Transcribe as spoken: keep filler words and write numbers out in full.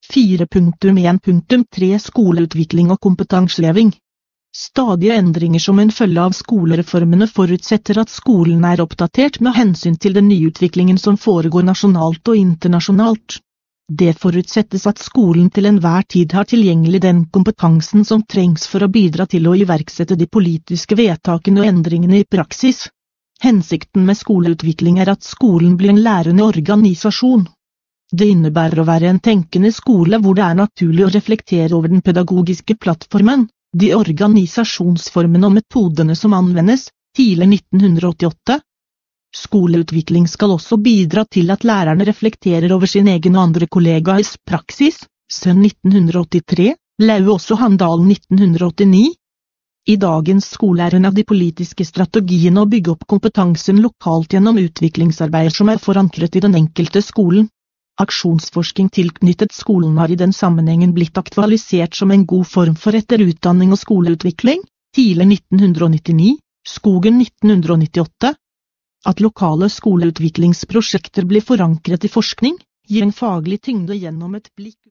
fire punktum en punktum tre Skoleutvikling og kompetanseheving. Stadige endringer som en følge av skolereformene forutsetter at skolen er oppdatert med hensyn til den nyutviklingen som foregår nasjonalt og internasjonalt. Det forutsettes at skolen til enhver tid har tilgjengelig den kompetansen som trengs for å bidra til å iverksette de politiske vedtakene og endringene i praksis. Hensikten med skoleutvikling er at skolen blir en lærende organisasjon. Det innebærer å være en tenkende skole hvor det er naturlig å reflektere over den pedagogiske plattformen, de organisasjonsformene og metodene som anvendes, tidlig nitten åttiåtte. Skoleutvikling skal også bidra til at lærerne reflekterer over sin egen og andre kollegaers praksis, Sønn nitten åttitre, Lauås og Handal nitten åttini. I dagens skole er en av de politiske strategiene å bygge opp kompetansen lokalt gjennom utviklingsarbeid som er forankret i den enkelte skolen. Aksjonsforskning tilknyttet skolen har i den sammenhengen blitt aktualisert som en god form for etterutdanning og skoleutvikling, tidlig nitten nittini, Skogen nitten nittiåtte. At lokale skoleutviklingsprosjekter blir forankret i forskning, gir en faglig tyngde gjennom et blikk